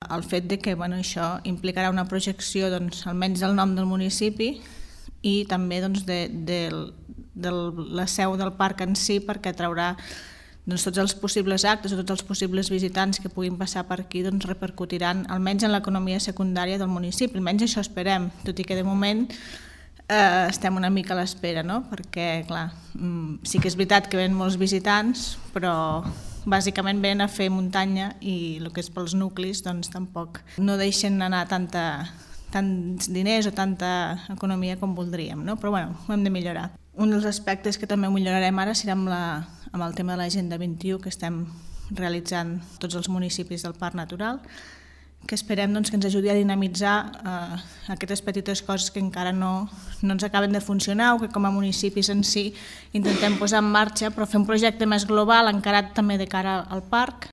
el fet de que això implicarà una projecció almenys del nom del municipi i també de la seu del parc en si, perquè traurà tots els possibles actes o tots els possibles visitants que puguin passar per aquí repercutiran almenys en l'economia secundària del municipi, almenys això esperem, tot i que de moment estem una mica a l'espera, no? Perquè clar, sí que és veritat que venen molts visitants, però bàsicament venen a fer muntanya i el que és pels nuclis tampoc no deixen anar tants diners o tanta economia com voldríem, no? Però bueno, ho hem de millorar. Un dels aspectes que també millorarem ara serà amb el tema de l'Agenda 21 que estem realitzant tots els municipis del Parc Natural, que esperem que ens ajudi a dinamitzar aquestes petites coses que encara no ens acaben de funcionar o que com a municipis en si intentem posar en marxa, però fer un projecte més global encarat també de cara al parc